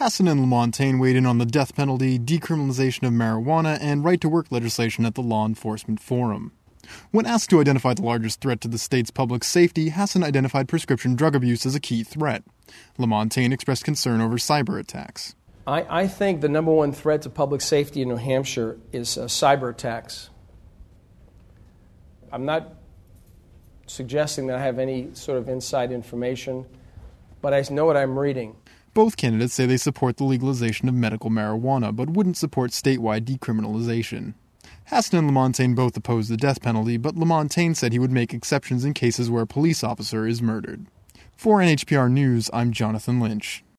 Hassan and LaMontagne weighed in on the death penalty, decriminalization of marijuana, and right-to-work legislation at the Law Enforcement Forum. When asked to identify the largest threat to the state's public safety, Hassan identified prescription drug abuse as a key threat. LaMontagne expressed concern over cyber attacks. I think the number one threat to public safety in New Hampshire is cyber attacks. I'm not suggesting that I have any sort of inside information, but I know what I'm reading. Both candidates say they support the legalization of medical marijuana, but wouldn't support statewide decriminalization. Hassan and LaMontagne both oppose the death penalty, but LaMontagne said he would make exceptions in cases where a police officer is murdered. For NHPR News, I'm Jonathan Lynch.